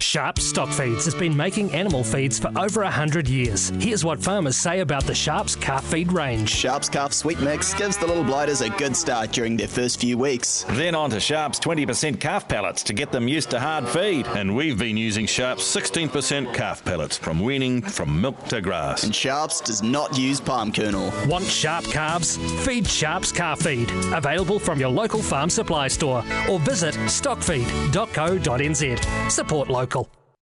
Sharp Stock Feeds has been making animal feeds for over 100 years. Here's what farmers say about the Sharp's calf feed range. Sharp's Calf Sweet Mix gives the little blighters a good start during their first few weeks. Then on to Sharp's 20% calf pellets to get them used to hard feed. And we've been using Sharp's 16% calf pellets from weaning from milk to grass. And Sharp's does not use palm kernel. Want sharp calves? Feed Sharp's Calf Feed. Available from your local farm supply store or visit stockfeed.co.nz. Support local.